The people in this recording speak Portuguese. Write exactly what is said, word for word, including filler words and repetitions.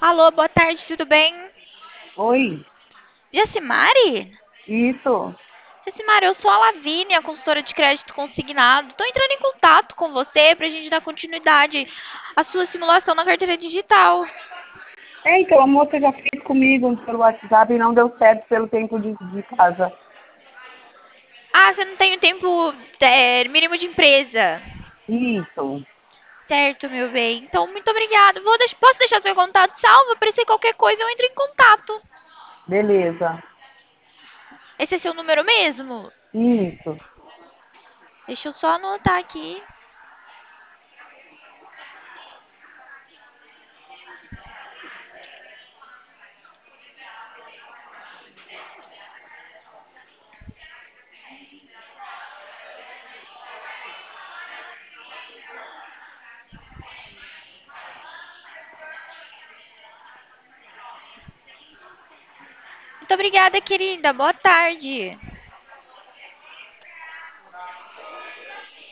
Alô, boa tarde, tudo bem? Oi, Jacimari? isso. Jacimari, eu sou a Lavínia, consultora de crédito consignado. Estou entrando em contato com você para a gente dar continuidade à sua simulação na carteira digital. É, então, a moça já fez comigo pelo WhatsApp e não deu certo pelo tempo de, de casa. Ah, você não tem o tempo é, mínimo de empresa. Isso, Certo, meu bem. Então, muito obrigada. Vou deix- posso deixar seu contato salvo? Aparecer qualquer coisa, eu entro em contato. beleza. Esse é seu número mesmo? Isso. Deixa eu só anotar aqui. Muito obrigada, querida. Boa tarde.